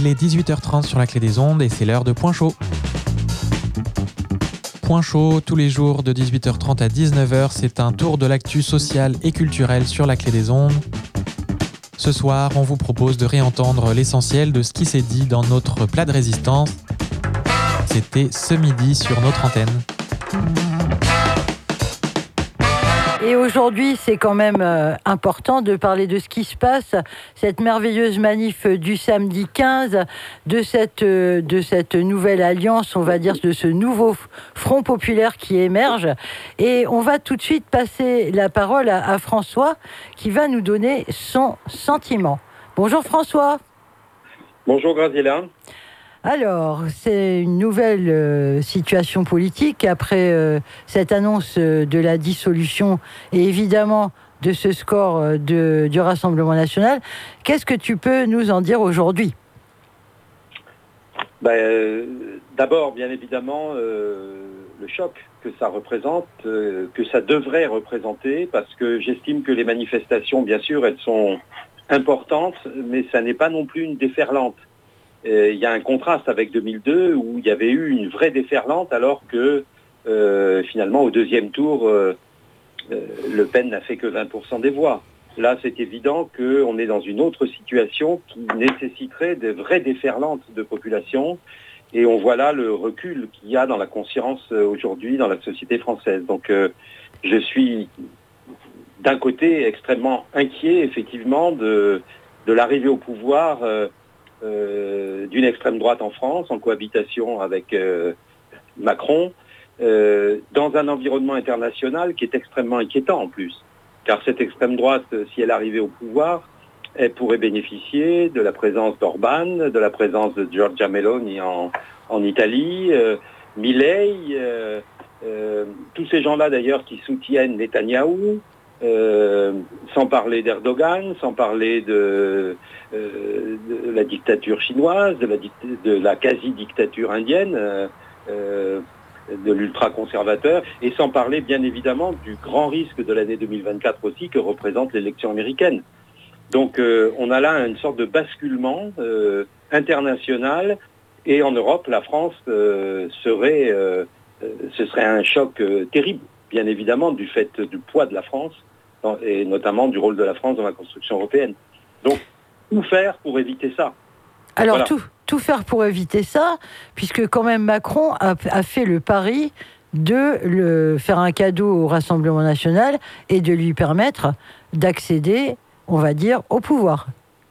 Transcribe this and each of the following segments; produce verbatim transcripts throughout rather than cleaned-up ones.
Il est dix-huit heures trente sur la Clé des Ondes et c'est l'heure de Point Chaud. Point Chaud, tous les jours de dix-huit heures trente à dix-neuf heures, c'est un tour de l'actu sociale et culturelle sur la Clé des Ondes. Ce soir, on vous propose de réentendre l'essentiel de ce qui s'est dit dans notre plat de résistance. C'était ce midi sur notre antenne. Et aujourd'hui, c'est quand même euh, important de parler de ce qui se passe, cette merveilleuse manif du samedi quinze, de cette, euh, de cette nouvelle alliance, on va dire, de ce nouveau front populaire qui émerge. Et on va tout de suite passer la parole à, à François, qui va nous donner son sentiment. Bonjour François. Bonjour Graziella. Alors, c'est une nouvelle euh, situation politique après euh, cette annonce euh, de la dissolution et évidemment de ce score euh, de, du Rassemblement national. Qu'est-ce que tu peux nous en dire aujourd'hui ? ben, euh, D'abord, bien évidemment, euh, le choc que ça représente, euh, que ça devrait représenter, parce que j'estime que les manifestations, bien sûr, elles sont importantes, mais ça n'est pas non plus une déferlante. Il y a un contraste avec deux mille deux où il y avait eu une vraie déferlante alors que euh, finalement au deuxième tour, euh, euh, Le Pen n'a fait que vingt pour cent des voix. Là, c'est évident qu'on est dans une autre situation qui nécessiterait de vraies déferlantes de population et on voit là le recul qu'il y a dans la conscience aujourd'hui dans la société française. Donc euh, je suis d'un côté extrêmement inquiet effectivement de, de l'arrivée au pouvoir euh, Euh, d'une extrême droite en France, en cohabitation avec euh, Macron, euh, dans un environnement international qui est extrêmement inquiétant en plus. Car cette extrême droite, si elle arrivait au pouvoir, elle pourrait bénéficier de la présence d'Orban, de la présence de Giorgia Meloni en, en Italie, euh, Milei, euh, euh, tous ces gens-là d'ailleurs qui soutiennent Netanyahou, Euh, sans parler d'Erdogan, sans parler de, euh, de la dictature chinoise, de la, de la quasi-dictature indienne, euh, euh, de l'ultra-conservateur, et sans parler bien évidemment du grand risque de l'année deux mille vingt-quatre aussi que représente l'élection américaine. Donc euh, on a là une sorte de basculement euh, international, et en Europe, la France euh, serait, euh, ce serait un choc euh, terrible, bien évidemment, du fait du poids de la France, et notamment du rôle de la France dans la construction européenne. Donc, tout faire pour éviter ça. Alors, voilà. tout, tout faire pour éviter ça, puisque quand même Macron a, a fait le pari de le, faire un cadeau au Rassemblement national et de lui permettre d'accéder, on va dire, au pouvoir.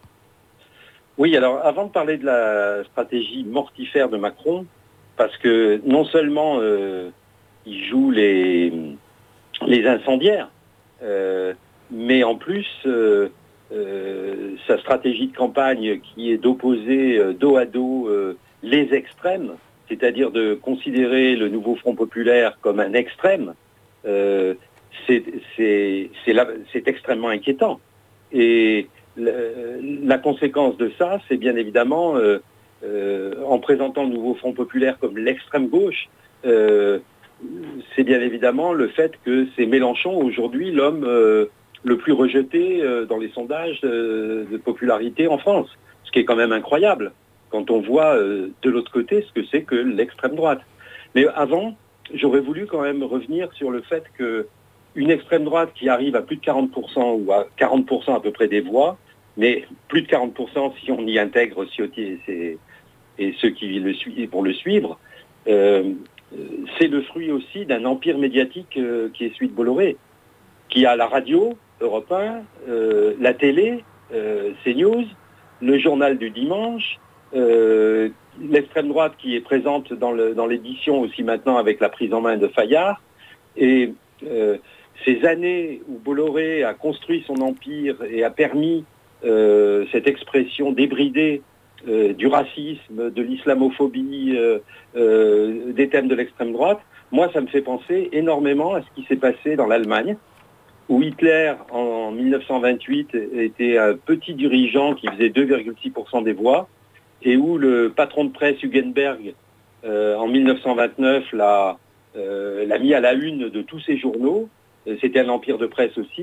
Oui, alors, avant de parler de la stratégie mortifère de Macron, parce que non seulement euh, il joue les, les incendiaires, Euh, mais en plus, euh, euh, sa stratégie de campagne qui est d'opposer euh, dos à dos euh, les extrêmes, c'est-à-dire de considérer le nouveau Front populaire comme un extrême, euh, c'est, c'est, c'est, la, c'est extrêmement inquiétant. Et la, la conséquence de ça, c'est bien évidemment, euh, euh, en présentant le nouveau Front populaire comme l'extrême gauche, euh, c'est bien évidemment le fait que c'est Mélenchon, aujourd'hui, l'homme euh, le plus rejeté euh, dans les sondages euh, de popularité en France. Ce qui est quand même incroyable, quand on voit euh, de l'autre côté ce que c'est que l'extrême droite. Mais avant, j'aurais voulu quand même revenir sur le fait qu'une extrême droite qui arrive à plus de quarante pour cent ou à quarante pour cent à peu près des voix, mais plus de quarante pour cent si on y intègre Ciotti et, ses, et ceux qui le suivent, vont le suivre, euh, c'est le fruit aussi d'un empire médiatique euh, qui est celui de Bolloré, qui a la radio, Europe un, euh, la télé, euh, CNews, le journal du dimanche, euh, l'extrême droite qui est présente dans, le, dans l'édition aussi maintenant avec la prise en main de Fayard. Et euh, ces années où Bolloré a construit son empire et a permis euh, cette expression débridée Euh, du racisme, de l'islamophobie, euh, euh, des thèmes de l'extrême droite, moi ça me fait penser énormément à ce qui s'est passé dans l'Allemagne, où Hitler en dix-neuf cent vingt-huit était un petit dirigeant qui faisait deux virgule six pour cent des voix, et où le patron de presse Hugenberg euh, en dix-neuf cent vingt-neuf l'a, euh, l'a mis à la une de tous ses journaux. C'était un empire de presse aussi.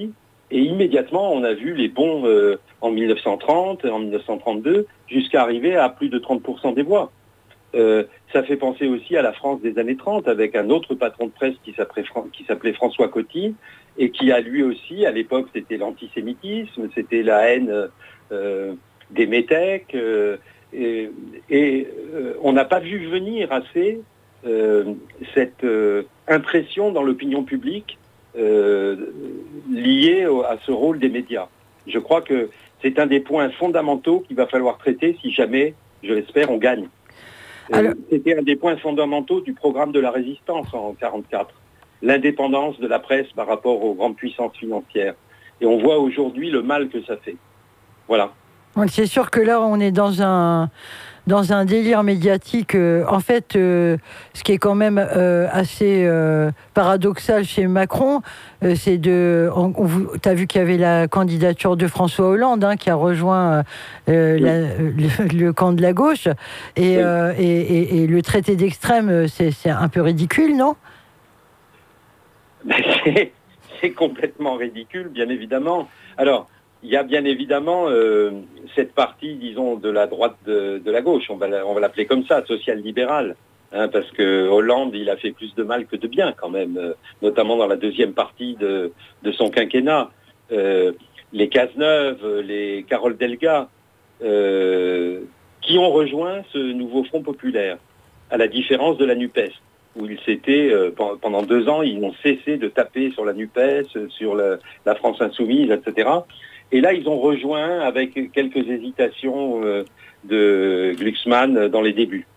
Et immédiatement, on a vu les bons euh, en mille neuf cent trente, en mille neuf cent trente-deux, jusqu'à arriver à plus de trente pour cent des voix. Euh, ça fait penser aussi à la France des années trente, avec un autre patron de presse qui s'appelait, qui s'appelait François Coty, et qui a lui aussi, à l'époque, c'était l'antisémitisme, c'était la haine euh, des métèques, euh, et, et euh, on n'a pas vu venir assez euh, cette euh, impression dans l'opinion publique euh, liée au, à ce rôle des médias. Je crois que c'est un des points fondamentaux qu'il va falloir traiter si jamais, je l'espère, on gagne. Alors... C'était un des points fondamentaux du programme de la résistance en quarante-quatre, l'indépendance de la presse par rapport aux grandes puissances financières. Et on voit aujourd'hui le mal que ça fait. Voilà. C'est sûr que là, on est dans un, dans un délire médiatique. Euh, en fait, euh, ce qui est quand même euh, assez euh, paradoxal chez Macron, euh, c'est de... Tu as vu qu'il y avait la candidature de François Hollande, hein, qui a rejoint euh, oui. la, le, le camp de la gauche. Et, oui. euh, et, et, et le traité d'extrême, c'est, c'est un peu ridicule, non ? c'est, c'est complètement ridicule, bien évidemment. Alors... Il y a bien évidemment euh, cette partie, disons, de la droite de, de la gauche, on va, on va l'appeler comme ça, social-libérale, hein, parce que Hollande, il a fait plus de mal que de bien quand même, euh, notamment dans la deuxième partie de, de son quinquennat. Euh, les Cazeneuve, les Carole Delga, euh, qui ont rejoint ce nouveau Front populaire, à la différence de la NUPES, où ils s'étaient, euh, pendant deux ans, ils ont cessé de taper sur la NUPES, sur le, la France insoumise, et cetera. Et là, ils ont rejoint avec quelques hésitations euh, de Glucksmann dans les débuts.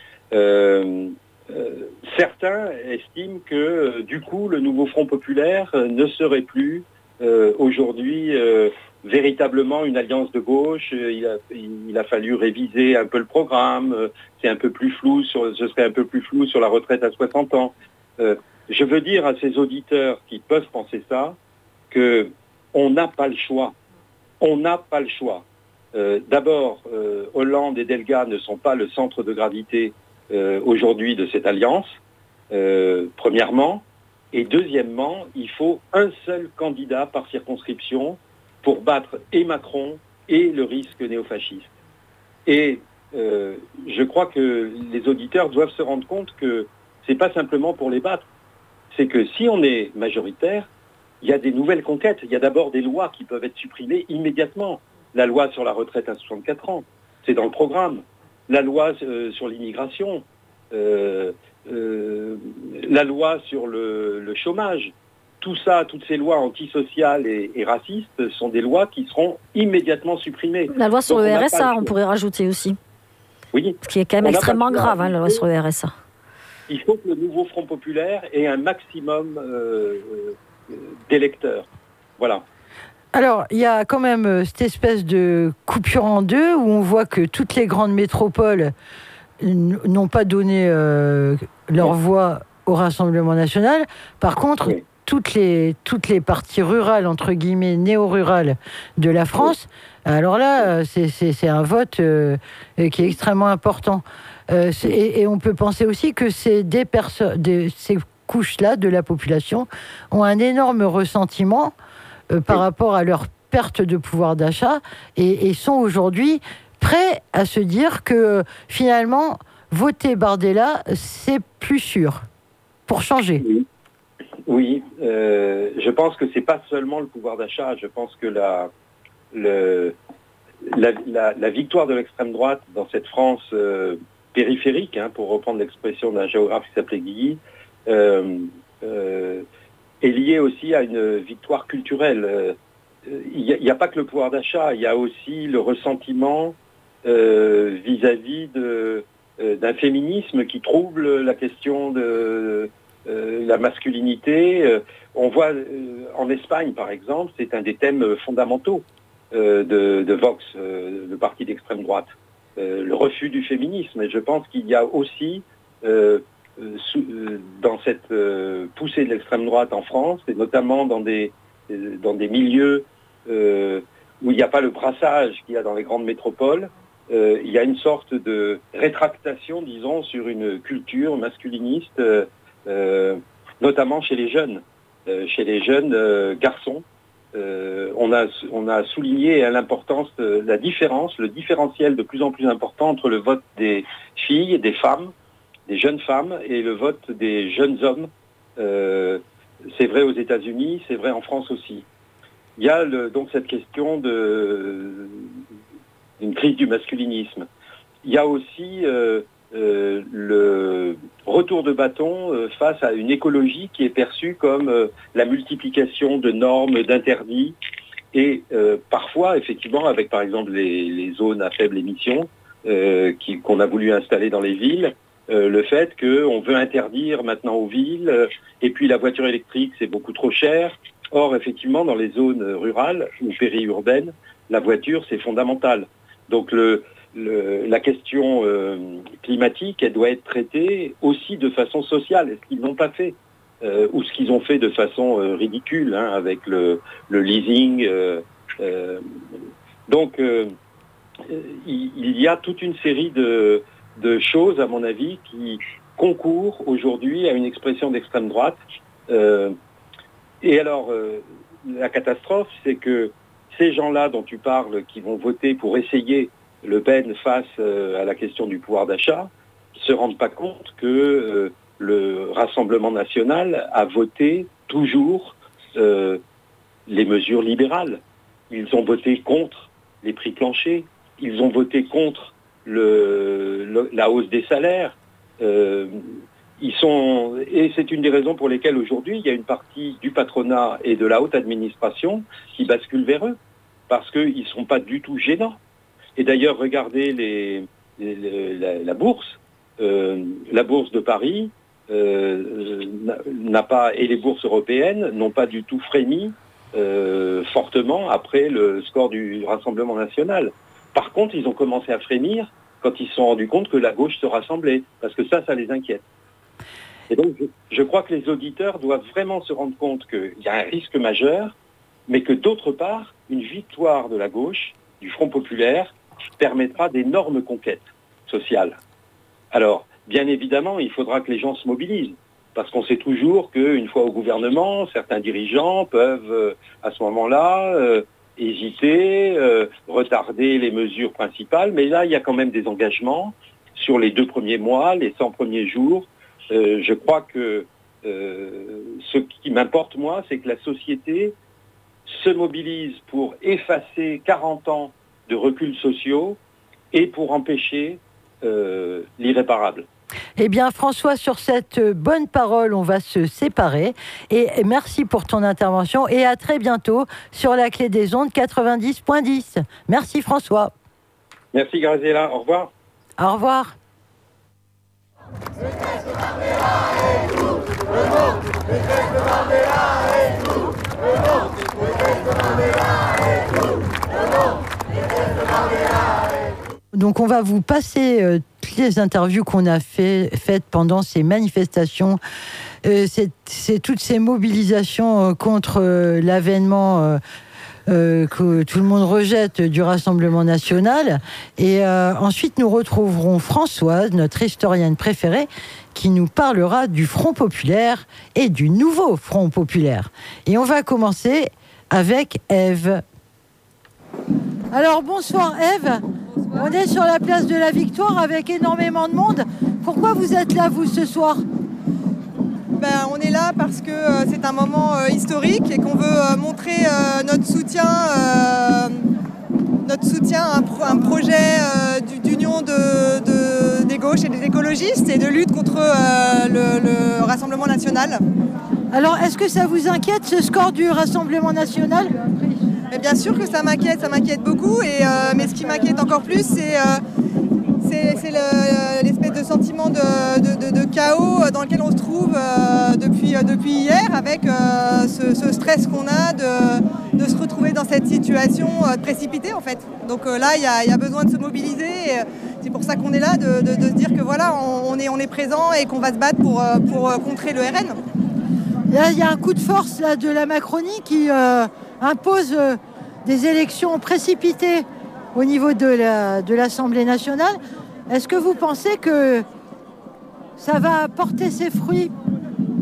Euh, euh, certains estiment que, euh, du coup, le nouveau Front populaire euh, ne serait plus euh, aujourd'hui euh, véritablement une alliance de gauche. Il a, il a fallu réviser un peu le programme. C'est un peu plus flou, sur, ce serait un peu plus flou sur la retraite à soixante ans. Euh, je veux dire à ces auditeurs qui peuvent penser ça que on n'a pas le choix. On n'a pas le choix. Euh, d'abord, euh, Hollande et Delga ne sont pas le centre de gravité euh, aujourd'hui de cette alliance, euh, premièrement. Et deuxièmement, il faut un seul candidat par circonscription pour battre et Macron et le risque néofasciste. Et euh, je crois que les auditeurs doivent se rendre compte que c'est pas simplement pour les battre. C'est que si on est majoritaire, il y a des nouvelles conquêtes. Il y a d'abord des lois qui peuvent être supprimées immédiatement. La loi sur la retraite à soixante-quatre ans, c'est dans le programme. La loi euh, sur l'immigration, euh, euh, la loi sur le, le chômage. Tout ça, toutes ces lois antisociales et, et racistes sont des lois qui seront immédiatement supprimées. La loi sur Donc, le R S A, on pourrait rajouter aussi. Oui. Ce qui est quand même extrêmement grave, hein, la loi sur le R S A. Il faut que le nouveau Front populaire ait un maximum euh, d'électeurs. Voilà. Alors, il y a quand même cette espèce de coupure en deux où on voit que toutes les grandes métropoles n'ont pas donné euh, leur oui. voix au Rassemblement national. Par contre, oui. toutes les, toutes les parties rurales, entre guillemets, néo-rurales de la France, oui. alors là, c'est, c'est, c'est un vote euh, qui est extrêmement important. Euh, c'est, et, et on peut penser aussi que c'est des personnes, des, ces couches-là de la population ont un énorme ressentiment euh, par oui. rapport à leur perte de pouvoir d'achat et, et sont aujourd'hui prêts à se dire que finalement, voter Bardella, c'est plus sûr pour changer. Oui, oui euh, je pense que c'est pas seulement le pouvoir d'achat, je pense que la, le, la, la, la victoire de l'extrême droite dans cette France euh, périphérique, hein, pour reprendre l'expression d'un géographe qui s'appelait Guilly, euh, euh, est liée aussi à une victoire culturelle. Il n'y a, a pas que le pouvoir d'achat, il y a aussi le ressentiment euh, vis-à-vis de, euh, d'un féminisme qui trouble la question de euh, la masculinité. Euh, on voit euh, en Espagne, par exemple, c'est un des thèmes fondamentaux euh, de, de Vox, euh, le parti d'extrême droite, euh, le refus du féminisme. Et je pense qu'il y a aussi euh, euh, sous, euh, dans cette euh, poussée de l'extrême droite en France, et notamment dans des, euh, dans des milieux Euh, où il n'y a pas le brassage qu'il y a dans les grandes métropoles, euh, il y a une sorte de rétractation, disons, sur une culture masculiniste, euh, euh, notamment chez les jeunes, euh, chez les jeunes euh, garçons, euh, on, a, on a souligné l'importance, de, la différence, le différentiel de plus en plus important entre le vote des filles, des femmes, des jeunes femmes et le vote des jeunes hommes. Euh, c'est vrai aux États-Unis, c'est vrai en France aussi. Il y a le, donc cette question de, d'une crise du masculinisme. Il y a aussi euh, euh, le retour de bâton euh, face à une écologie qui est perçue comme euh, la multiplication de normes, d'interdits, et euh, parfois, effectivement, avec par exemple les, les zones à faible émission euh, qui, qu'on a voulu installer dans les villes, euh, le fait qu'on veut interdire maintenant aux villes, euh, et puis la voiture électrique, c'est beaucoup trop cher. Or, effectivement, dans les zones rurales ou périurbaines, la voiture, c'est fondamental. Donc, le, le, la question euh, climatique, elle doit être traitée aussi de façon sociale. Est-ce qu'ils n'ont pas fait euh, ou ce qu'ils ont fait de façon euh, ridicule, hein, avec le, le leasing. Euh, euh, donc, euh, il, il y a toute une série de, de choses, à mon avis, qui concourent aujourd'hui à une expression d'extrême droite. Euh, et alors, euh, la catastrophe, c'est que ces gens-là dont tu parles, qui vont voter pour essayer Le Pen face euh, à la question du pouvoir d'achat, ne se rendent pas compte que euh, le Rassemblement national a voté toujours euh, les mesures libérales. Ils ont voté contre les prix planchers, ils ont voté contre le, le, la hausse des salaires. Euh, ils sont, et c'est une des raisons pour lesquelles aujourd'hui il y a une partie du patronat et de la haute administration qui bascule vers eux, parce qu'ils ne sont pas du tout gênants. Et d'ailleurs, regardez les, les, les, la, la bourse, euh, la bourse de Paris euh, n'a pas, et les bourses européennes n'ont pas du tout frémi euh, fortement après le score du Rassemblement national. Par contre, ils ont commencé à frémir quand ils se sont rendus compte que la gauche se rassemblait, parce que ça, ça les inquiète. Et donc, je, je crois que les auditeurs doivent vraiment se rendre compte qu'il y a un risque majeur, mais que d'autre part, une victoire de la gauche, du Front populaire, permettra d'énormes conquêtes sociales. Alors, bien évidemment, il faudra que les gens se mobilisent, parce qu'on sait toujours qu'une fois au gouvernement, certains dirigeants peuvent, euh, à ce moment-là, euh, hésiter, euh, retarder les mesures principales, mais là, il y a quand même des engagements sur les deux premiers mois, les cent premiers jours. Euh, je crois que euh, ce qui m'importe, moi, c'est que la société se mobilise pour effacer quarante ans de reculs sociaux et pour empêcher euh, l'irréparable. Eh bien, François, sur cette bonne parole, on va se séparer. Et merci pour ton intervention et à très bientôt sur la Clé des Ondes quatre-vingt-dix point dix. Merci François. Merci Graziella, au revoir. Au revoir. Donc on va vous passer euh, toutes les interviews qu'on a fait, faites pendant ces manifestations, euh, c'est, c'est toutes ces mobilisations euh, contre euh, l'avènement euh, euh, que tout le monde rejette du Rassemblement national. Et euh, ensuite nous retrouverons Françoise, notre historienne préférée, qui nous parlera du Front populaire et du nouveau Front populaire. Et on va commencer avec Ève. Alors bonsoir Ève. On est sur la place de la Victoire avec énormément de monde. Pourquoi vous êtes là, vous, ce soir ? Ben, on est là parce que euh, c'est un moment euh, historique et qu'on veut euh, montrer euh, notre soutien, euh, notre soutien à un, pro- un projet euh, d'union de, de, des gauches et des écologistes et de lutte contre euh, le, le Rassemblement national. Alors, est-ce que ça vous inquiète, ce score du Rassemblement national ? Et bien sûr que ça m'inquiète, ça m'inquiète beaucoup. Et, euh, mais ce qui m'inquiète encore plus, c'est, euh, c'est, c'est le, l'espèce de sentiment de, de, de, de chaos dans lequel on se trouve euh, depuis, euh, depuis hier, avec euh, ce, ce stress qu'on a de, de se retrouver dans cette situation euh, précipitée en fait. Donc euh, là, il y a, y a besoin de se mobiliser. Et c'est pour ça qu'on est là, de, de, de se dire que voilà, on, on, est, on est présent et qu'on va se battre pour, pour contrer le R N. Là, il y a un coup de force là, de la Macronie qui euh, impose euh, des élections précipitées au niveau de, la, de l'Assemblée nationale. Est-ce que vous pensez que ça va porter ses fruits ?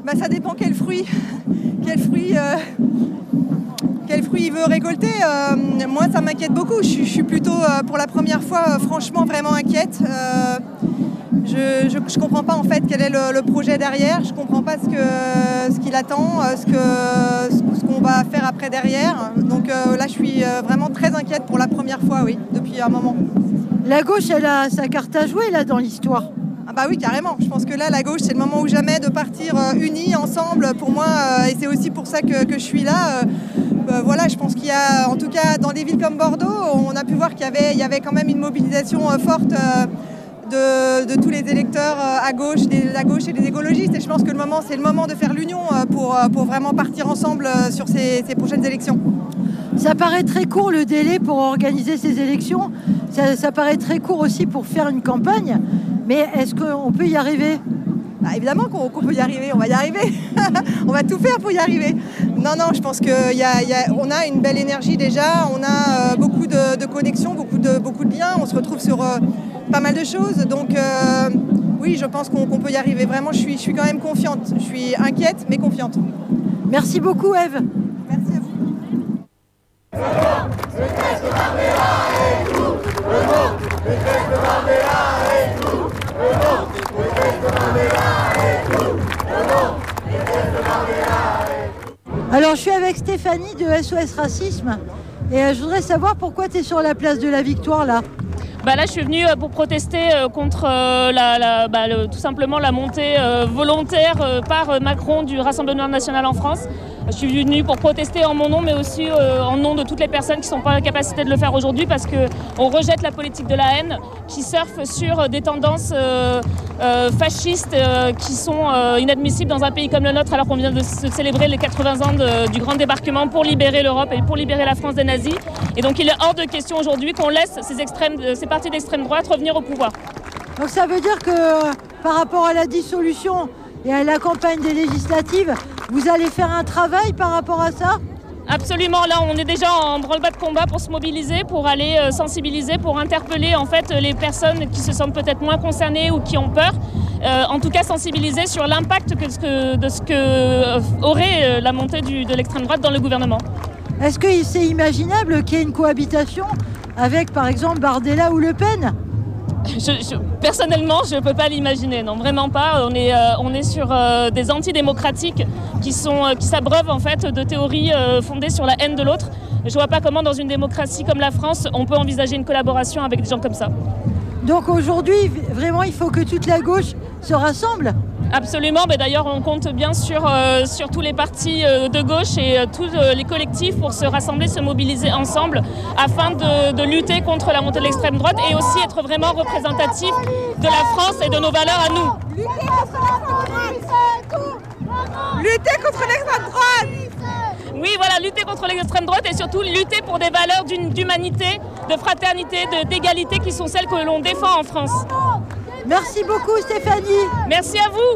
Bah, ça dépend quel fruit, quel fruit, euh, quel fruit il veut récolter. Euh, moi, ça m'inquiète beaucoup. Je, je suis plutôt, euh, pour la première fois, euh, franchement, vraiment inquiète. Euh, je ne comprends pas en fait quel est le, le projet derrière. Je ne comprends pas ce que, ce qu'il attend, ce que, ce qu'on va faire après derrière. Donc euh, là, je suis vraiment très inquiète pour la première fois, oui, depuis un moment. La gauche, elle a sa carte à jouer là dans l'histoire. Ah bah oui, carrément. Je pense que là, la gauche, c'est le moment ou jamais de partir euh, unis, ensemble, pour moi. Euh, et c'est aussi pour ça que, que je suis là. Euh, euh, voilà, je pense qu'il y a, en tout cas, dans des villes comme Bordeaux, on a pu voir qu'il y avait, il y avait quand même une mobilisation euh, forte euh, de, de tous les électeurs euh, à gauche, des, la gauche et des écologistes. Et je pense que le moment, c'est le moment de faire l'union euh, pour, euh, pour vraiment partir ensemble euh, sur ces, ces prochaines élections. Ça paraît très court le délai pour organiser ces élections. Ça, ça paraît très court aussi pour faire une campagne. Mais est-ce qu'on peut y arriver ? Bah, évidemment qu'on, qu'on peut y arriver, on va y arriver. On va tout faire pour y arriver. Non, non, je pense qu'on a, a une belle énergie déjà, on a euh, beaucoup de, de connexions, beaucoup de, beaucoup de liens, on se retrouve sur euh, pas mal de choses. Donc euh, oui, je pense qu'on, qu'on peut y arriver. Vraiment, je suis, je suis quand même confiante. Je suis inquiète, mais confiante. Merci beaucoup, Ève. Merci à vous. Alors je suis avec Stéphanie de S O S Racisme et euh, je voudrais savoir pourquoi tu es sur la place de la Victoire là. Bah là, je suis venue pour protester contre euh, la, la, bah, le, tout simplement la montée euh, volontaire euh, par Macron du Rassemblement national en France. Je suis venue pour protester en mon nom, mais aussi euh, en nom de toutes les personnes qui ne sont pas en capacité de le faire aujourd'hui, parce qu'on rejette la politique de la haine qui surfe sur des tendances euh, euh, fascistes euh, qui sont euh, inadmissibles dans un pays comme le nôtre, alors qu'on vient de se célébrer les quatre-vingts ans de, du grand débarquement pour libérer l'Europe et pour libérer la France des nazis. Et donc il est hors de question aujourd'hui qu'on laisse ces, extrêmes, ces partis d'extrême droite revenir au pouvoir. Donc ça veut dire que par rapport à la dissolution et à la campagne des législatives, vous allez faire un travail par rapport à ça ? Absolument, là on est déjà en branle-bas de combat pour se mobiliser, pour aller euh, sensibiliser, pour interpeller en fait les personnes qui se sentent peut-être moins concernées ou qui ont peur. Euh, en tout cas sensibiliser sur l'impact que, que, de ce que euh, aurait euh, la montée du, de l'extrême droite dans le gouvernement. Est-ce que c'est imaginable qu'il y ait une cohabitation avec par exemple Bardella ou Le Pen ? Je, je, personnellement, je ne peux pas l'imaginer, non, vraiment pas. On est, euh, on est sur euh, des antidémocratiques qui, sont, euh, qui s'abreuvent en fait de théories euh, fondées sur la haine de l'autre. Je ne vois pas comment, dans une démocratie comme la France, on peut envisager une collaboration avec des gens comme ça. Donc aujourd'hui, vraiment, il faut que toute la gauche se rassemble ? Absolument, mais d'ailleurs on compte bien sur, euh, sur tous les partis euh, de gauche et euh, tous euh, les collectifs pour se rassembler, se mobiliser ensemble afin de, de lutter contre la montée de l'extrême droite et aussi être vraiment représentatif de la France et de nos valeurs à nous. Lutter contre l'extrême droite. Oui, voilà, lutter contre l'extrême droite et surtout lutter pour des valeurs d'humanité, de fraternité, de, d'égalité qui sont celles que l'on défend en France. Merci beaucoup Stéphanie. Merci à vous.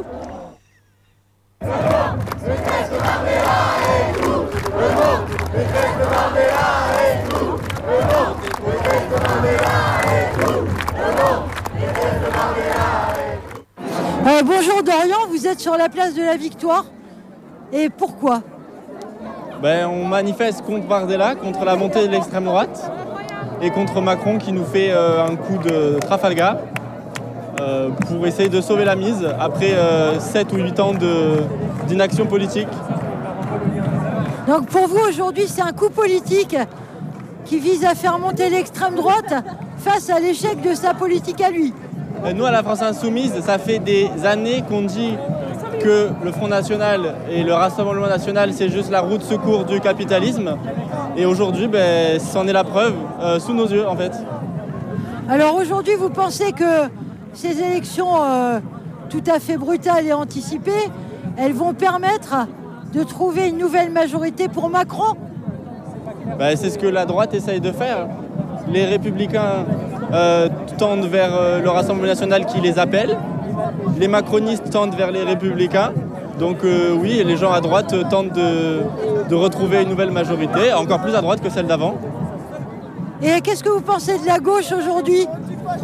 Euh, bonjour Dorian, vous êtes sur la place de la Victoire. Et pourquoi ? Ben, on manifeste contre Bardella, contre la montée de l'extrême droite et contre Macron qui nous fait euh, un coup de Trafalgar. Euh, pour essayer de sauver la mise après euh, sept ou huit ans de, d'inaction politique. Donc pour vous aujourd'hui c'est un coup politique qui vise à faire monter l'extrême droite face à l'échec de sa politique à lui. Et nous à la France Insoumise, ça fait des années qu'on dit que le Front National et le Rassemblement National c'est juste la roue de secours du capitalisme. Et aujourd'hui, ben, c'en est la preuve euh, sous nos yeux en fait. Alors aujourd'hui vous pensez que ces élections euh, tout à fait brutales et anticipées, elles vont permettre de trouver une nouvelle majorité pour Macron ? Ben, c'est ce que la droite essaye de faire. Les Républicains euh, tendent vers euh, le Rassemblement national qui les appelle. Les macronistes tendent vers les Républicains. Donc euh, oui, les gens à droite tentent de, de retrouver une nouvelle majorité, encore plus à droite que celle d'avant. Et qu'est-ce que vous pensez de la gauche aujourd'hui ?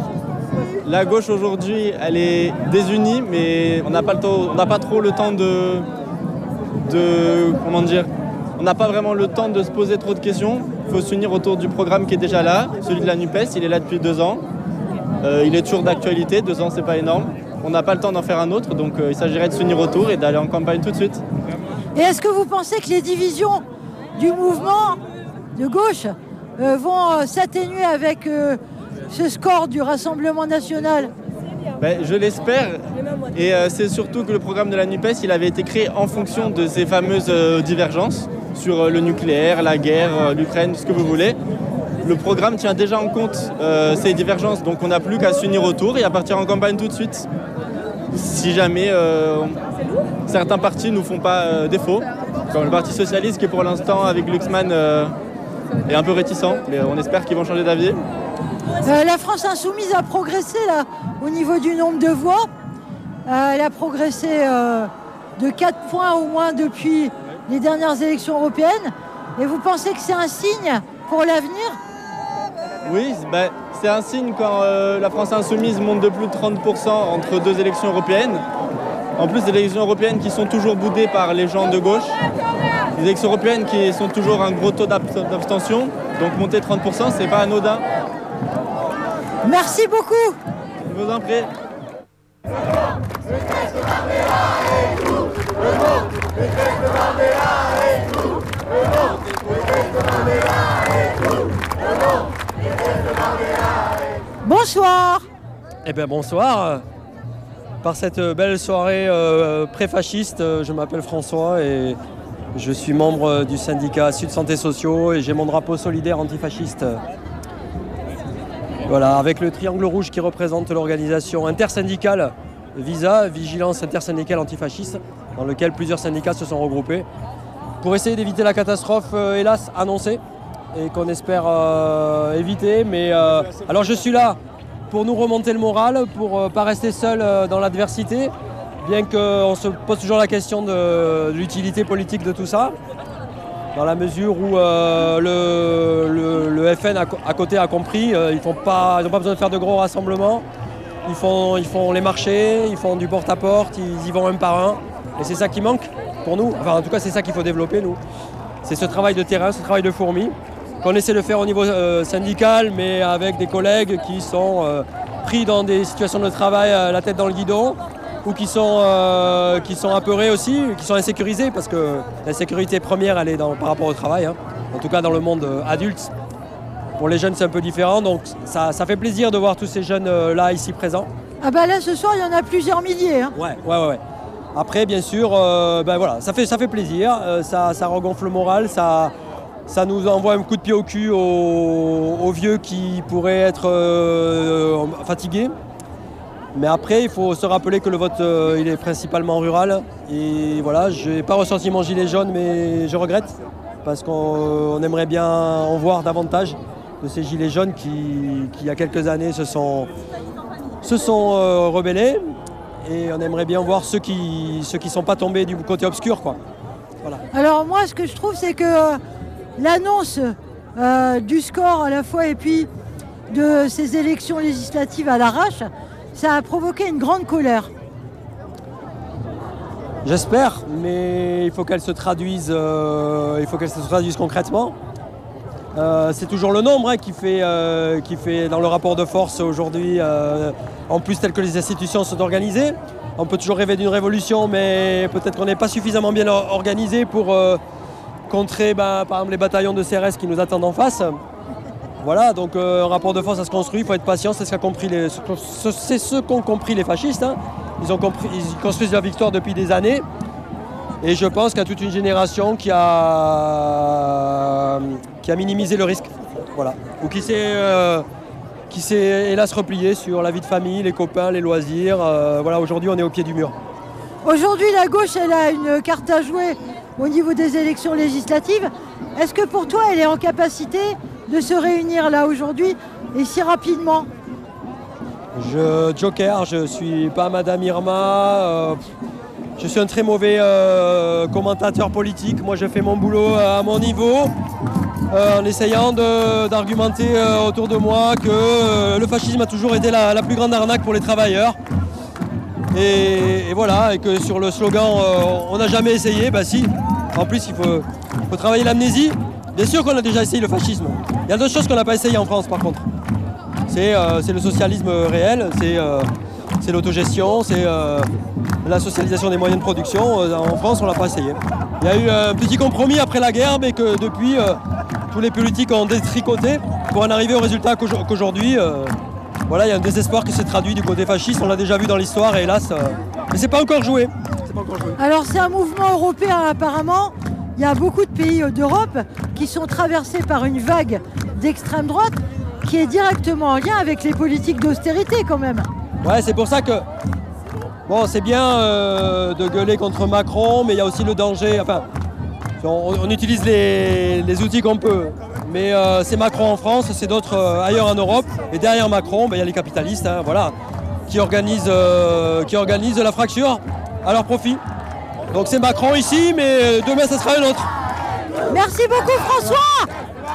la gauche aujourd'hui, elle est désunie, mais on n'a pas, pas trop le temps de, de... Comment dire On n'a pas vraiment le temps de se poser trop de questions. Il faut s'unir autour du programme qui est déjà là, celui de la NUPES. Il est là depuis deux ans. Euh, il est toujours d'actualité. Deux ans, c'est pas énorme. On n'a pas le temps d'en faire un autre, donc euh, il s'agirait de s'unir autour et d'aller en campagne tout de suite. Et est-ce que vous pensez que les divisions du mouvement de gauche euh, vont euh, s'atténuer avec euh, ce score du Rassemblement national? Ben, je l'espère. Et euh, c'est surtout que le programme de la NUPES, il avait été créé en fonction de ces fameuses euh, divergences sur euh, le nucléaire, la guerre, euh, l'Ukraine, ce que vous voulez. Le programme tient déjà en compte euh, ces divergences, donc on n'a plus qu'à s'unir autour et à partir en campagne tout de suite. Si jamais euh, certains partis ne nous font pas euh, défaut, comme le Parti Socialiste qui pour l'instant avec Glucksmann euh, est un peu réticent, mais on espère qu'ils vont changer d'avis. Euh, la France Insoumise a progressé là, au niveau du nombre de voix. Euh, elle a progressé euh, de quatre points au moins depuis les dernières élections européennes. Et vous pensez que c'est un signe pour l'avenir? Oui, ben, c'est un signe quand euh, la France Insoumise monte de plus de trente pour cent entre deux élections européennes. En plus des élections européennes qui sont toujours boudées par les gens de gauche. Les élections européennes qui sont toujours un gros taux d'abstention. Donc monter trente pour cent, c'est pas anodin. Merci beaucoup. Je vous en prie. Bonsoir. Eh bien bonsoir. Par cette belle soirée euh, pré-fasciste, je m'appelle François et je suis membre du syndicat Sud Santé Sociaux et j'ai mon drapeau solidaire antifasciste. Voilà, avec le triangle rouge qui représente l'organisation intersyndicale VISA, Vigilance intersyndicale antifasciste, dans lequel plusieurs syndicats se sont regroupés pour essayer d'éviter la catastrophe, euh, hélas, annoncée et qu'on espère euh, éviter. Mais euh, alors je suis là pour nous remonter le moral, pour ne euh, pas rester seul euh, dans l'adversité, bien qu'on se pose toujours la question de, de l'utilité politique de tout ça, dans la mesure où euh, le, le, le F N à, à côté a compris, euh, ils n'ont pas, pas besoin de faire de gros rassemblements, ils font, ils font les marchés, ils font du porte-à-porte, ils y vont un par un, et c'est ça qui manque pour nous, enfin en tout cas c'est ça qu'il faut développer nous. C'est ce travail de terrain, ce travail de fourmi, qu'on essaie de faire au niveau euh, syndical, mais avec des collègues qui sont euh, pris dans des situations de travail euh, la tête dans le guidon, ou qui sont, euh, qui sont apeurés aussi, qui sont insécurisés, parce que la sécurité première, elle est dans, par rapport au travail, hein. En tout cas dans le monde euh, adulte. Pour les jeunes, c'est un peu différent, donc ça, ça fait plaisir de voir tous ces jeunes euh, là, ici présents. Ah bah là, ce soir, il y en a plusieurs milliers. Hein. Ouais, ouais, ouais, ouais. Après, bien sûr, euh, ben voilà, ça fait, ça fait plaisir, euh, ça, ça regonfle le moral, ça, ça nous envoie un coup de pied au cul aux, aux vieux qui pourraient être euh, fatigués. Mais après, il faut se rappeler que le vote, euh, il est principalement rural. Et voilà, je n'ai pas ressenti mon gilet jaune, mais je regrette. Parce qu'on on aimerait bien en voir davantage de ces gilets jaunes qui, qui il y a quelques années, se sont, se sont euh, rebellés. Et on aimerait bien voir ceux qui ne ceux qui sont pas tombés du côté obscur, quoi. Voilà. Alors moi, ce que je trouve, c'est que euh, l'annonce euh, du score à la fois et puis de ces élections législatives à l'arrache, ça a provoqué une grande colère. J'espère, mais il faut qu'elle se traduise, euh, il faut qu'elle se traduise concrètement. Euh, c'est toujours le nombre hein, qui, fait, euh, qui fait dans le rapport de force aujourd'hui, euh, en plus tel que les institutions sont organisées. On peut toujours rêver d'une révolution, mais peut-être qu'on n'est pas suffisamment bien organisé pour euh, contrer ben, par exemple les bataillons de C R S qui nous attendent en face. Voilà, donc euh, un rapport de force à se construire, il faut être patient, c'est ce qu'a compris les, c'est ce qu'ont compris les fascistes. Hein. Ils ont compris, ils construisent leur victoire depuis des années. Et je pense qu'il y a toute une génération qui a, qui a minimisé le risque. Voilà. Ou qui s'est, euh, qui s'est hélas replié sur la vie de famille, les copains, les loisirs. Euh, voilà, aujourd'hui on est au pied du mur. Aujourd'hui la gauche elle a une carte à jouer au niveau des élections législatives. Est-ce que pour toi elle est en capacité de se réunir là aujourd'hui et si rapidement? Je joker, je suis pas Madame Irma. Euh, Je suis un très mauvais euh, commentateur politique. Moi, je fais mon boulot à mon niveau, euh, en essayant de, d'argumenter euh, autour de moi que euh, le fascisme a toujours été la, la plus grande arnaque pour les travailleurs. Et, et voilà, et que sur le slogan euh, on n'a jamais essayé, bah si. En plus, il faut, il faut travailler l'amnésie. Bien sûr qu'on a déjà essayé le fascisme. Il y a d'autres choses qu'on n'a pas essayé en France, par contre. C'est, euh, c'est le socialisme réel, c'est, euh, c'est l'autogestion, c'est euh, la socialisation des moyens de production. En France, on ne l'a pas essayé. Il y a eu un petit compromis après la guerre, mais que depuis, euh, tous les politiques ont détricoté pour en arriver au résultat qu'aujourd'hui, euh, voilà, il y a un désespoir qui s'est traduit du côté fasciste. On l'a déjà vu dans l'histoire et hélas, euh, mais c'est pas encore joué. C'est pas encore joué. Alors c'est un mouvement européen apparemment. Il y a beaucoup de pays d'Europe qui sont traversés par une vague d'extrême droite qui est directement en lien avec les politiques d'austérité quand même. Ouais, c'est pour ça que bon, c'est bien euh, de gueuler contre Macron, mais il y a aussi le danger. Enfin, on, on utilise les, les outils qu'on peut. Mais euh, c'est Macron en France, c'est d'autres euh, ailleurs en Europe. Et derrière Macron, ben, il y a les capitalistes, hein, voilà, qui organisent, euh, qui organisent la fracture à leur profit. Donc c'est Macron ici, mais demain ça sera un autre. Merci beaucoup François.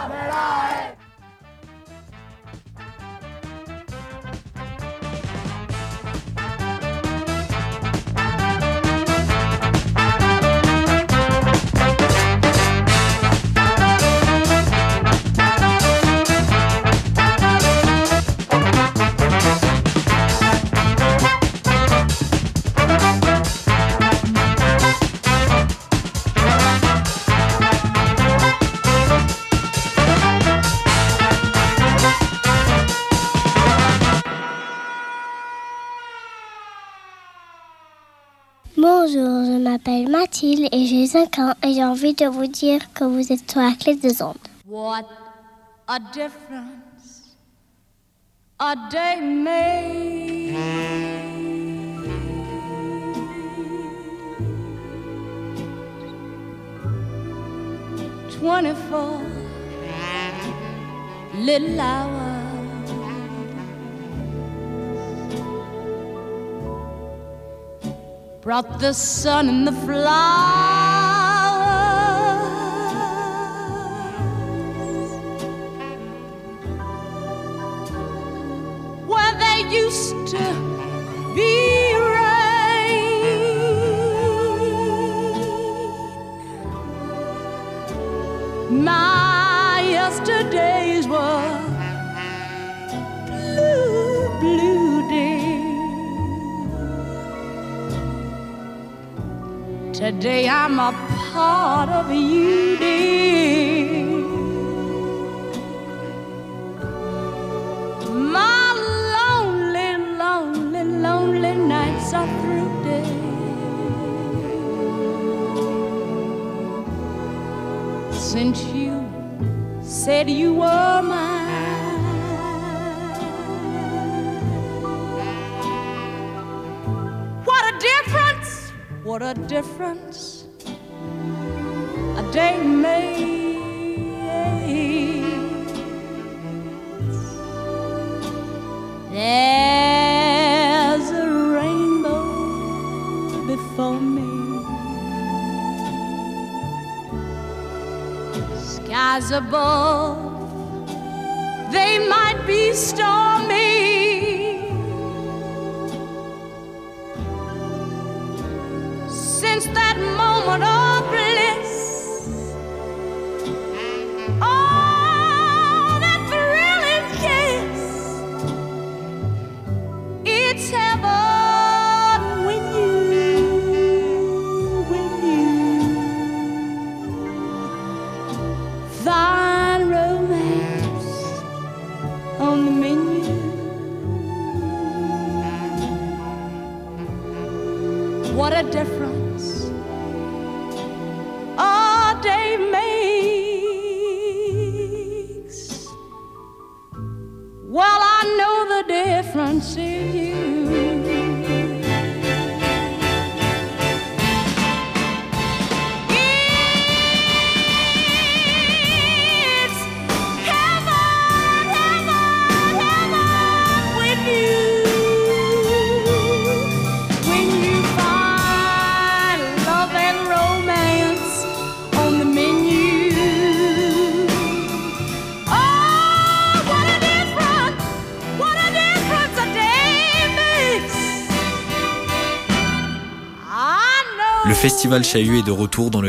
Bonjour, je m'appelle Mathilde et j'ai cinq ans et j'ai envie de vous dire que vous êtes sur la clé des ondes. What a difference a day made. Twenty-four little hours brought the sun and the flowers where they used to be rain. My yesterdays were blue, blue days. Today I'm a part of you, dear. My lonely, lonely, lonely nights are through, dear. Since you said you were mine, what a difference, what a difference a day makes. There's a rainbow before me, skies above, they might be stormy. Since that moment of bliss, oh, that thrilling kiss, it's heaven when you, when you find romance on the menu. What a difference a day makes. Well, I know the difference in you. It's heaven, heaven, heaven with you. When you find festival Chahut est de retour dans le